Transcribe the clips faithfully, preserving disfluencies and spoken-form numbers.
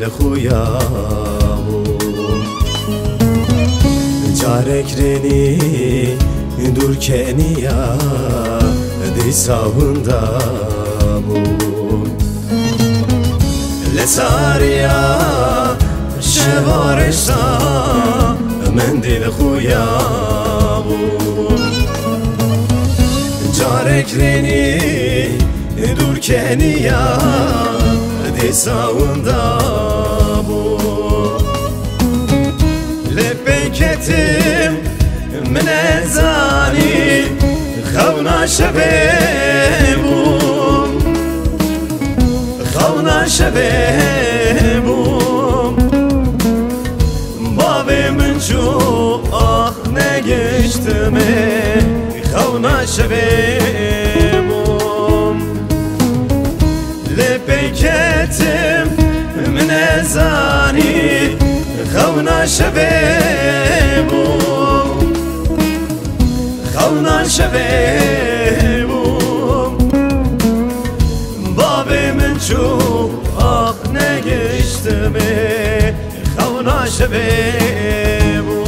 دل خویا بون جارک رینی دور کنیا دی ساوندا بون لساریا شوارشا من دل خویا بون جارک رینی دور کنیا دی ساوندا بون لپیکتیم من ازانی خونا شبه بون خونا شبه بون بابی من جو آخ نگشتمه خونا شبه بون لپیکتیم من ازانی خونا شبه بون خونا شبه بون بابی من جو آخ نگشتمه خونا شبه بون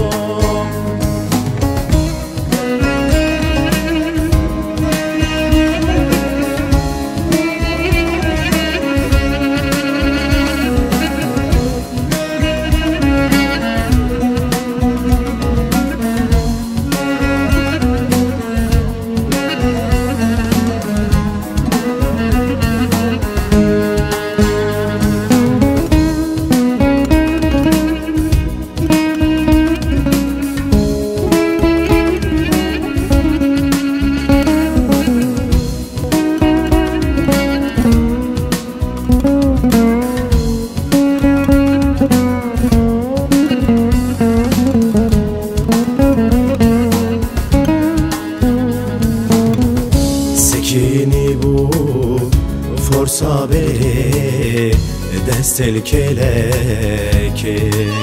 سکینی بو فرسا بری دست الکلکه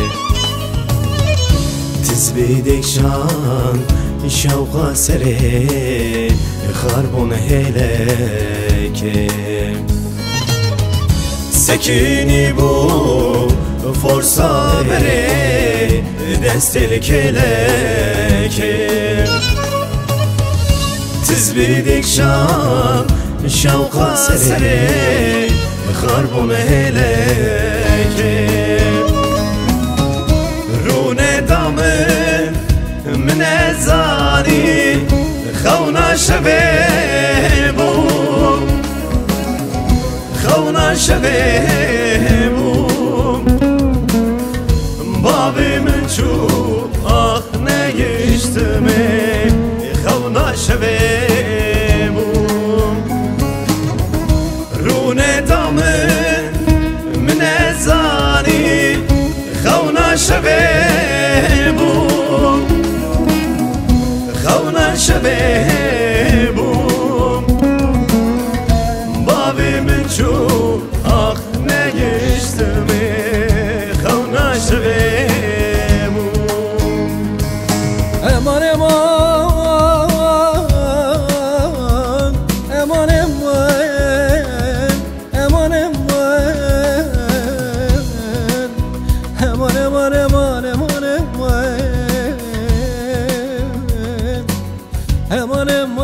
تزبیدک شان شوقا سری خربون هلکه سکینی بو فرسا بری دست الکلکه تزبیدک شان شوقا سری خربون هلکه رونه دامن من ازانی خونا شبه بون خونا شبه بون بابی من چو آخ نگشتمه خونا شبه بون رونه دامن من ازانی خونا شبه بون خونا شبه بون بابی من چو آخ نگشتمه خونا شبه بون امان امان امان امان امان امان امان